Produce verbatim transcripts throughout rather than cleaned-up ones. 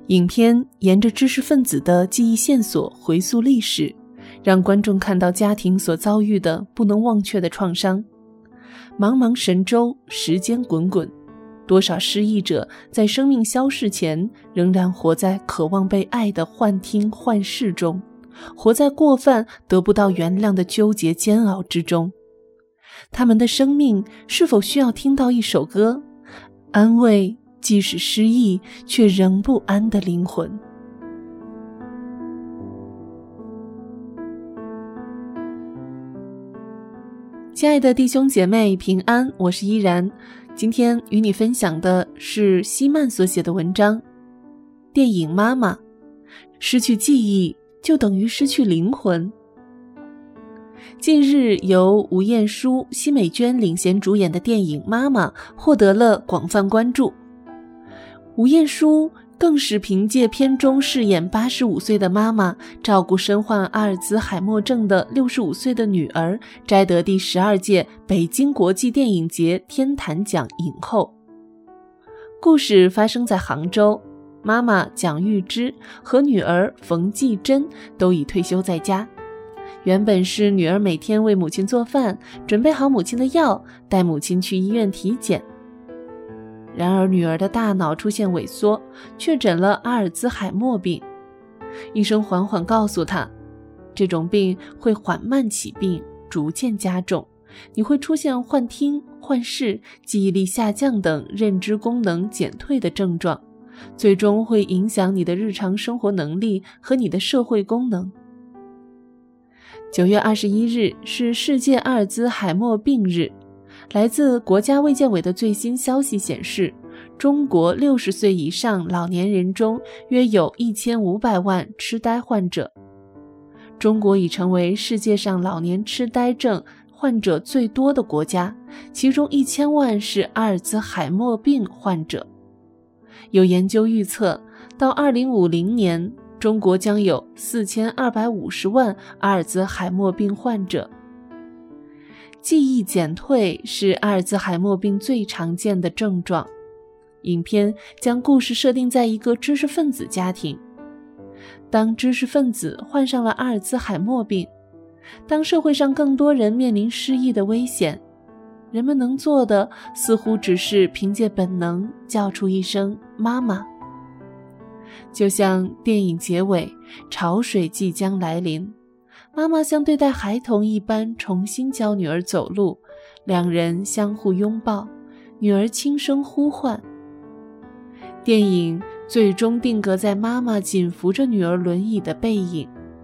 影片沿着知识分子的记忆线索回溯历史，让观众看到家庭所遭遇的不能忘却的创伤。茫茫神州，时间滚滚，多少失意者在生命消逝前仍然活在渴望被爱的幻听幻视中，活在过犯得不到原谅的纠结煎熬之中。他们的生命是否需要听到一首歌，安慰即使失意却仍不安的灵魂？亲爱的弟兄姐妹平安，我是依然。今天与你分享的是希曼所写的文章，电影《妈妈》，失去记忆就等于失去灵魂。近日由吴彦姝、奚美娟领衔主演的电影《妈妈》获得了广泛关注。吴彦姝更是凭借片中饰演八十五岁的妈妈，照顾身患阿尔兹海默症的六十五岁的女儿，摘得第十二届北京国际电影节天坛奖影后。故事发生在杭州，妈妈蒋玉芝和女儿冯继珍都已退休在家。原本是女儿每天为母亲做饭，准备好母亲的药，带母亲去医院体检。然而女儿的大脑出现萎缩，确诊了阿尔兹海默病。医生缓缓告诉她，这种病会缓慢起病，逐渐加重，你会出现幻听、幻视、记忆力下降等认知功能减退的症状，最终会影响你的日常生活能力和你的社会功能。九月二十一日是世界阿尔兹海默病日。来自国家卫健委的最新消息显示，中国六十岁以上老年人中约有一千五百万痴呆患者。中国已成为世界上老年痴呆症患者最多的国家，其中一千万是阿尔兹海默病患者。有研究预测，到二零五零年，中国将有四千二百五十万阿尔兹海默病患者。记忆减退是阿尔兹海默病最常见的症状。影片将故事设定在一个知识分子家庭。当知识分子患上了阿尔兹海默病，当社会上更多人面临失忆的危险，人们能做的似乎只是凭借本能叫出一声妈妈。就像电影结尾，潮水即将来临，妈妈像对待孩童一般重新教女儿走路，两人相互拥抱，女儿轻声呼唤。电影最终定格在妈妈紧扶着女儿轮椅的背影。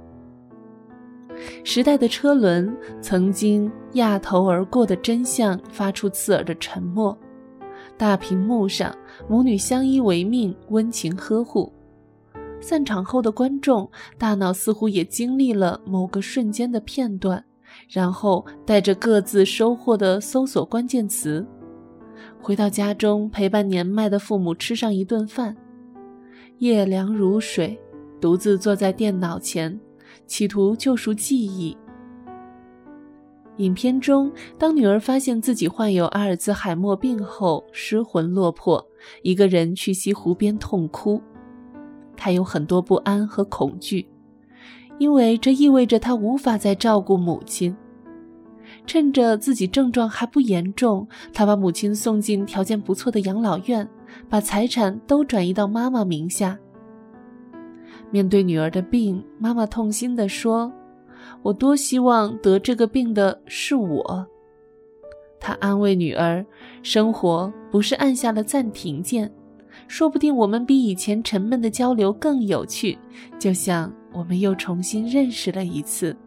时代的车轮曾经压头而过的真相发出刺耳的沉默。大屏幕上，母女相依为命，温情呵护。散场后的观众大脑似乎也经历了某个瞬间的片段，然后带着各自收获的搜索关键词，回到家中陪伴年迈的父母吃上一顿饭。夜凉如水，独自坐在电脑前，企图救赎记忆。影片中，当女儿发现自己患有阿尔兹海默病后，失魂落魄，一个人去西湖边痛哭。她有很多不安和恐惧，因为这意味着她无法再照顾母亲。趁着自己症状还不严重，她把母亲送进条件不错的养老院，把财产都转移到妈妈名下。面对女儿的病，妈妈痛心地说，我多希望得这个病的是我。她安慰女儿，生活不是按下了暂停键，说不定我们比以前沉闷的交流更有趣，就像我们又重新认识了一次。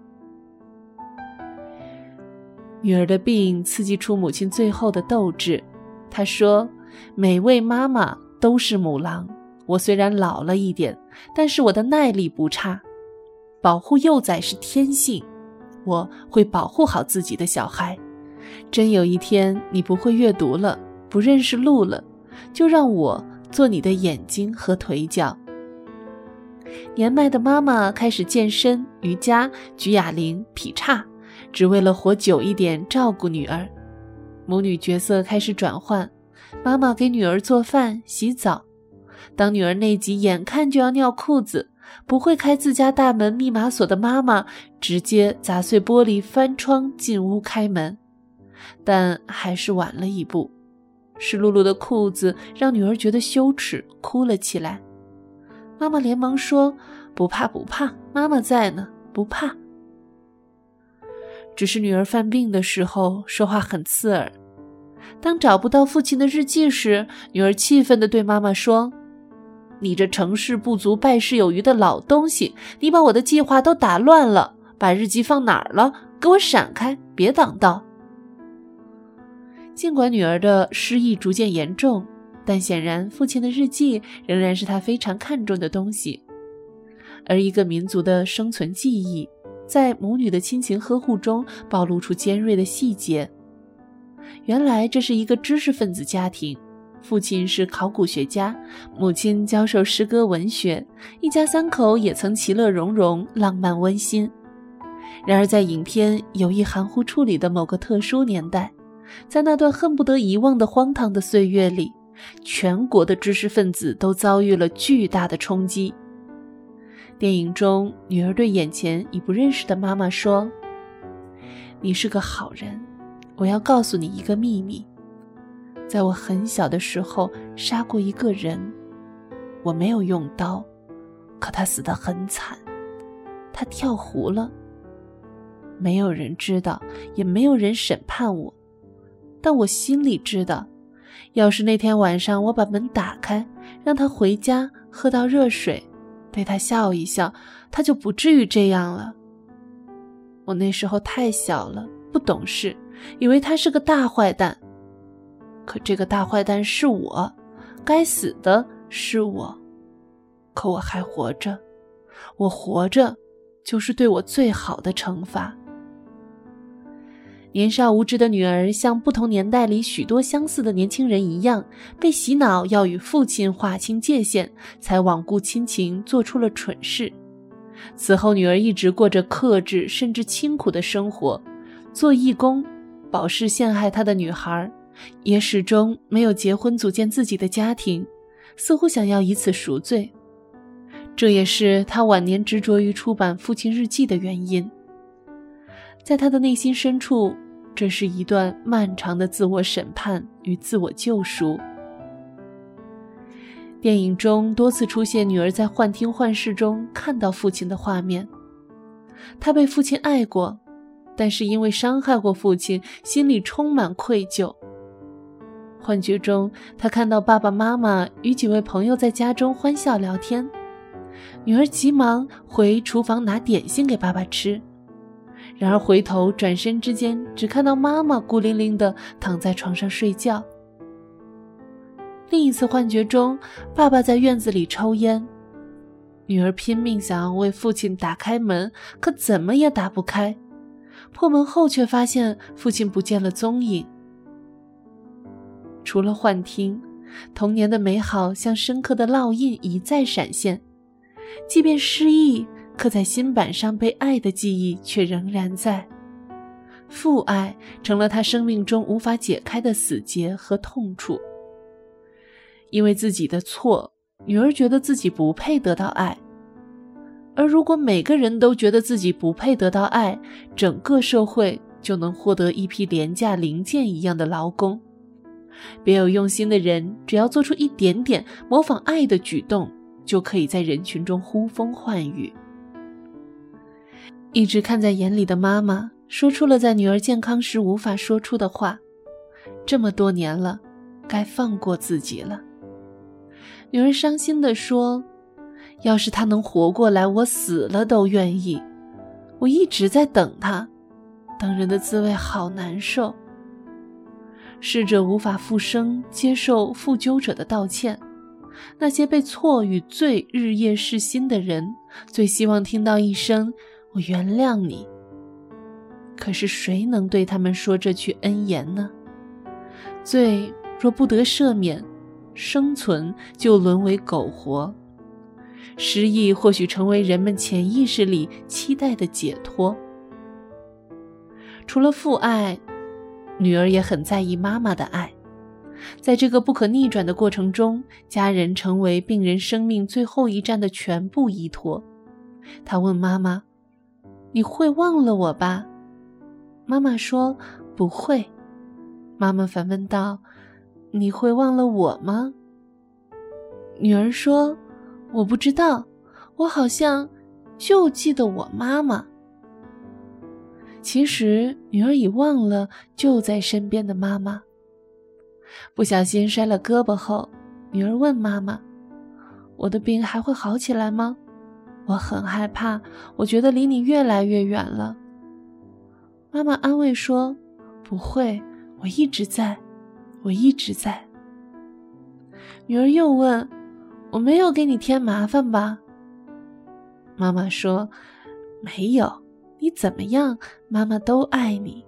女儿的病刺激出母亲最后的斗志。她说，每位妈妈都是母狼，我虽然老了一点，但是我的耐力不差。保护幼崽是天性，我会保护好自己的小孩。真有一天你不会阅读了，不认识路了，就让我做你的眼睛和腿脚。年迈的妈妈开始健身、瑜伽、举哑铃、劈叉，只为了活久一点，照顾女儿。母女角色开始转换，妈妈给女儿做饭、洗澡， 当女儿那集眼看就要尿裤子，不会开自家大门密码锁的妈妈直接砸碎玻璃翻窗进屋开门，但还是晚了一步。湿漉漉的裤子让女儿觉得羞耻，哭了起来。妈妈连忙说：“不怕不怕，妈妈在呢，不怕。”只是女儿犯病的时候说话很刺耳。当找不到父亲的日记时，女儿气愤地对妈妈说：“你这成事不足败事有余的老东西，你把我的计划都打乱了，把日记放哪儿了？给我闪开，别挡道。”尽管女儿的失忆逐渐严重，但显然父亲的日记仍然是她非常看重的东西。而一个民族的生存记忆，在母女的亲情呵护中暴露出尖锐的细节。原来这是一个知识分子家庭，父亲是考古学家，母亲教授诗歌文学，一家三口也曾其乐融融，浪漫温馨。然而在影片有意含糊处理的某个特殊年代，在那段恨不得遗忘的荒唐的岁月里，全国的知识分子都遭遇了巨大的冲击。电影中，女儿对眼前已不认识的妈妈说：“你是个好人，我要告诉你一个秘密。在我很小的时候杀过一个人，我没有用刀，可他死得很惨，他跳湖了。没有人知道，也没有人审判我，但我心里知道，要是那天晚上我把门打开，让他回家喝到热水，对他笑一笑，他就不至于这样了。我那时候太小了，不懂事，以为他是个大坏蛋。可这个大坏蛋是我，该死的是我。可我还活着，我活着就是对我最好的惩罚。”年少无知的女儿像不同年代里许多相似的年轻人一样，被洗脑要与父亲划清界限，才罔顾亲情做出了蠢事。此后女儿一直过着克制甚至清苦的生活，做义工，保释陷害她的女孩，也始终没有结婚组建自己的家庭，似乎想要以此赎罪。这也是她晚年执着于出版父亲日记的原因。在她的内心深处，这是一段漫长的自我审判与自我救赎。电影中多次出现女儿在幻听幻视中看到父亲的画面。她被父亲爱过，但是因为伤害过父亲，心里充满愧疚。幻觉中，她看到爸爸妈妈与几位朋友在家中欢笑聊天，女儿急忙回厨房拿点心给爸爸吃。然而回头转身之间，只看到妈妈孤零零地躺在床上睡觉。另一次幻觉中，爸爸在院子里抽烟，女儿拼命想要为父亲打开门，可怎么也打不开。破门后却发现父亲不见了踪影。除了幻听，童年的美好像深刻的烙印一再闪现，即便失忆，刻在心板上被爱的记忆却仍然在。父爱成了他生命中无法解开的死结和痛楚。因为自己的错，女儿觉得自己不配得到爱。而如果每个人都觉得自己不配得到爱，整个社会就能获得一批廉价零件一样的劳工。别有用心的人，只要做出一点点模仿爱的举动，就可以在人群中呼风唤雨。一直看在眼里的妈妈说出了在女儿健康时无法说出的话，这么多年了，该放过自己了。女儿伤心地说，要是她能活过来，我死了都愿意。我一直在等她，等人的滋味好难受。逝者无法复生，接受负疚者的道歉。那些被错与罪日夜噬心的人，最希望听到一声我原谅你。可是谁能对他们说这句恩言呢？罪若不得赦免，生存就沦为苟活。失忆或许成为人们潜意识里期待的解脱。除了父爱，女儿也很在意妈妈的爱。 在这个不可逆转的过程中，家人成为病人生命最后一站的全部依托。他问妈妈：你会忘了我吧？妈妈说：不会。妈妈反问道：你会忘了我吗？女儿说：我不知道，我好像就记得我妈妈。其实女儿已忘了就在身边的妈妈。不小心摔了胳膊后，女儿问妈妈：我的病还会好起来吗？我很害怕，我觉得离你越来越远了。妈妈安慰说：不会，我一直在，我一直在。女儿又问：我没有给你添麻烦吧？妈妈说：没有，你怎么样，妈妈都爱你。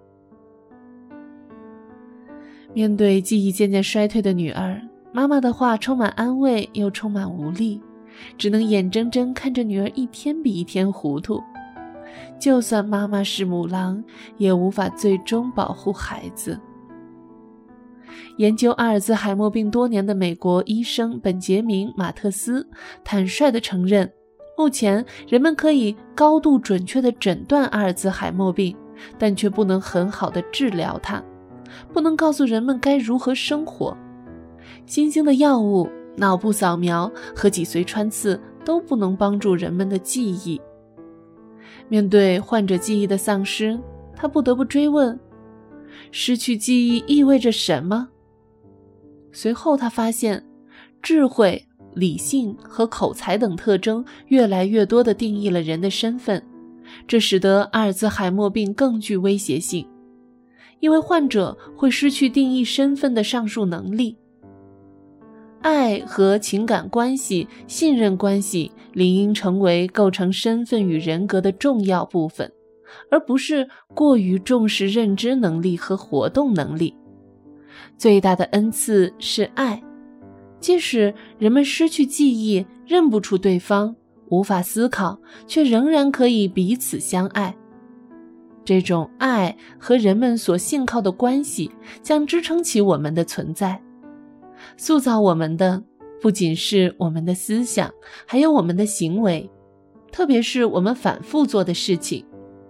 面对记忆渐渐衰退的女儿，妈妈的话充满安慰又充满无力，只能眼睁睁看着女儿一天比一天糊涂。就算妈妈是母狼，也无法最终保护孩子。研究阿尔兹海默病多年的美国医生本杰明·马特斯坦率地承认，目前人们可以高度准确地诊断阿尔兹海默病，但却不能很好地治疗它，不能告诉人们该如何生活。新兴的药物、脑部扫描和脊髓穿刺都不能帮助人们的记忆。面对患者记忆的丧失，他不得不追问：失去记忆意味着什么？随后他发现，智慧、理性和口才等特征越来越多地定义了人的身份，这使得阿尔兹海默病更具威胁性，因为患者会失去定义身份的上述能力。爱和情感关系、信任关系理应成为构成身份与人格的重要部分，而不是过于重视认知能力和活动能力。最大的恩赐是爱，即使人们失去记忆，认不出对方，无法思考，却仍然可以彼此相爱。这种爱和人们所信靠的关系将支撑起我们的存在。塑造我们的不仅是我们的思想，还有我们的行为，特别是我们反复做的事情。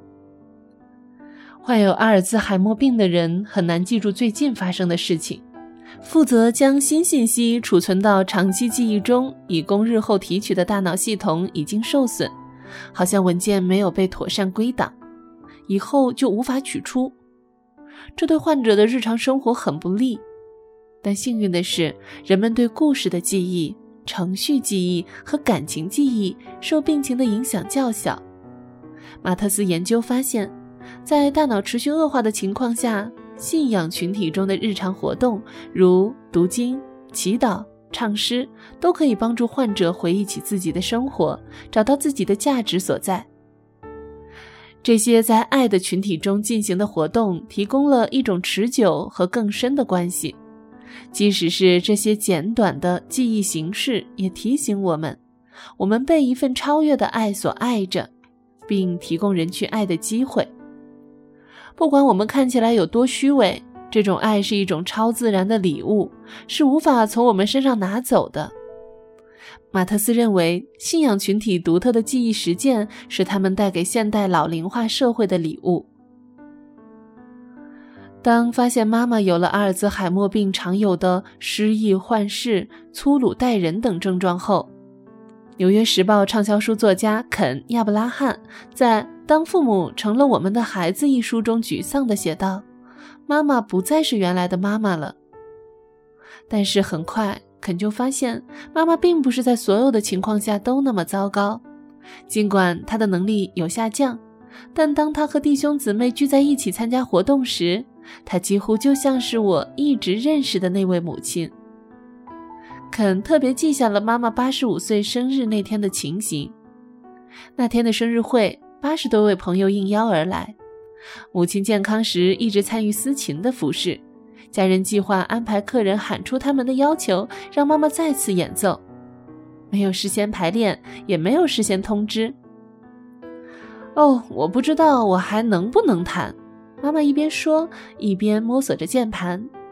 患有阿尔兹海默病的人很难记住最近发生的事情，负责将新信息储存到长期记忆中以供日后提取的大脑系统已经受损，好像文件没有被妥善归档，以后就无法取出。这对患者的日常生活很不利。但幸运的是，人们对故事的记忆、程序记忆和感情记忆受病情的影响较小。马特斯研究发现，在大脑持续恶化的情况下，信仰群体中的日常活动，如读经、祈祷、唱诗，都可以帮助患者回忆起自己的生活，找到自己的价值所在。这些在爱的群体中进行的活动，提供了一种持久和更深的关系。即使是这些简短的记忆形式，也提醒我们，我们被一份超越的爱所爱着，并提供人去爱的机会。不管我们看起来有多虚伪，这种爱是一种超自然的礼物，是无法从我们身上拿走的。马特斯认为，信仰群体独特的记忆实践是他们带给现代老龄化社会的礼物。当发现妈妈有了阿尔兹海默病常有的失忆幻视、粗鲁待人等症状后，纽约时报畅销书作家肯·亚伯拉罕在《当父母成了我们的孩子》一书中沮丧地写道：妈妈不再是原来的妈妈了。但是很快，肯就发现妈妈并不是在所有的情况下都那么糟糕，尽管她的能力有下降，但当她和弟兄姊妹聚在一起参加活动时，她几乎就像是我一直认识的那位母亲。肯特别记下了妈妈八十五岁生日那天的情形。那天的生日会，八十多位朋友应邀而来。母亲健康时一直参与司琴的服饰，家人计划安排客人喊出他们的要求，让妈妈再次演奏。没有事先排练，也没有事先通知。哦，我不知道我还能不能弹，妈妈一边说，一边摸索着键盘。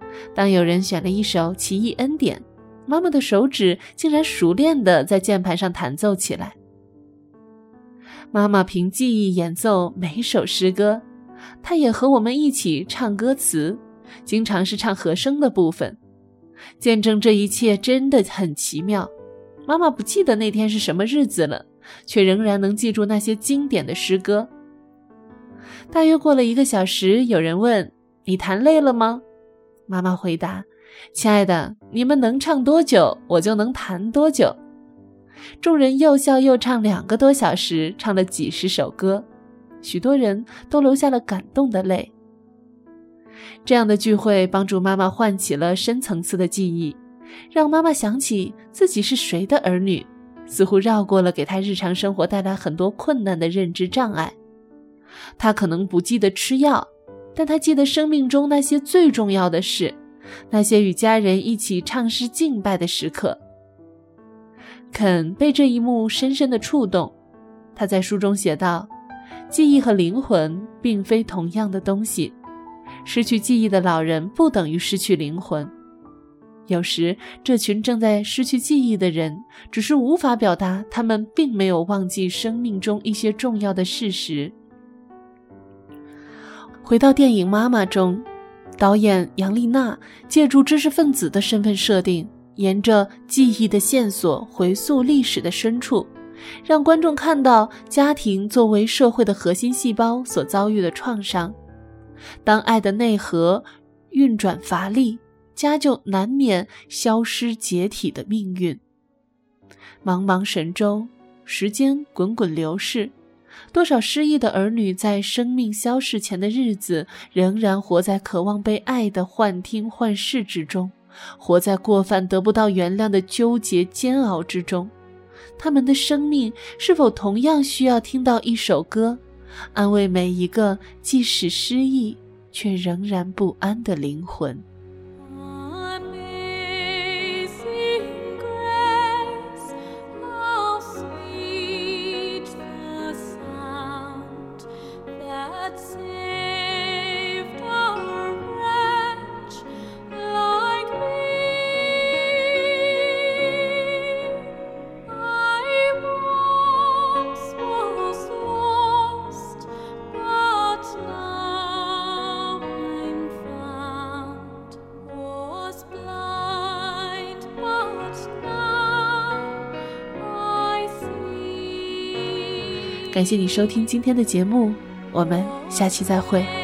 当有人选了一首奇异恩典，妈妈的手指竟然熟练地在键盘上弹奏起来。妈妈凭记忆演奏每首诗歌，她也和我们一起唱歌词，经常是唱和声的部分。见证这一切真的很奇妙。妈妈不记得那天是什么日子了，却仍然能记住那些经典的诗歌。大约过了一个小时，有人问：你弹累了吗？妈妈回答：亲爱的，你们能唱多久，我就能弹多久。众人又笑又唱两个多小时，唱了几十首歌，许多人都流下了感动的泪。这样的聚会帮助妈妈唤起了深层次的记忆，让妈妈想起自己是谁的儿女，似乎绕过了给她日常生活带来很多困难的认知障碍。她可能不记得吃药，但她记得生命中那些最重要的事，那些与家人一起唱诗敬拜的时刻。肯被这一幕深深地触动，他在书中写道：记忆和灵魂并非同样的东西，失去记忆的老人不等于失去灵魂。有时这群正在失去记忆的人，只是无法表达他们并没有忘记生命中一些重要的事实。回到电影《妈妈》中，导演杨丽娜借助知识分子的身份设定，沿着记忆的线索回溯历史的深处，让观众看到家庭作为社会的核心细胞所遭遇的创伤。当爱的内核运转乏力，家就难免消失解体的命运。茫茫神州，时间滚滚流逝，多少失意的儿女在生命消逝前的日子，仍然活在渴望被爱的幻听幻视之中，活在过犯得不到原谅的纠结煎熬之中。他们的生命是否同样需要听到一首歌，安慰每一个即使失意却仍然不安的灵魂？感谢你收听今天的节目，我们下期再会。